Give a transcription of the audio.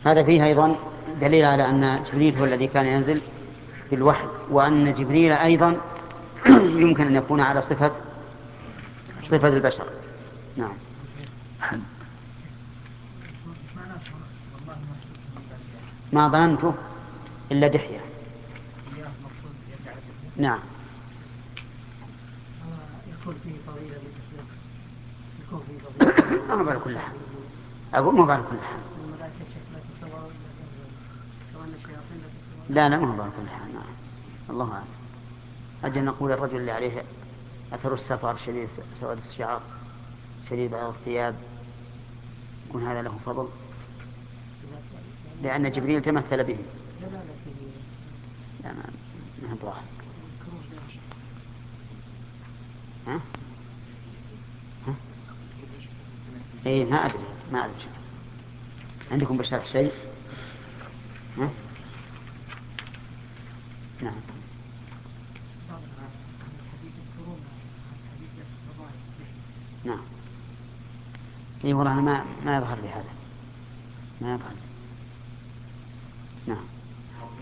هذا فيه أيضا دليل على أن جبريل هو الذي كان ينزل بالوحي، وأن جبريل أيضا يمكن أن يكون على صفة البشر. نعم. ما ظننته إلا دحية. نعم. يكون فيه فضيلة بالتسليم، يكون فيه فضيلة. ما بعرف كل حال، أقول ما بعرف كل حال. لا ما هو بعرف كل حال. نعم. الله أعلم. أجل نقول الرجل اللي عليه أثر السفر، شديد سواد الشعر، شديد بياض الثياب، يكون هذا له فضل، لأن جبريل تمثل به. لا ما براحة. ها؟ ها؟ إيه ما أدري عندكم بشرح شيء؟ ها؟ نعم. نعم. إيه والله ما يظهر لي هذا، ما يظهر لي. نعم.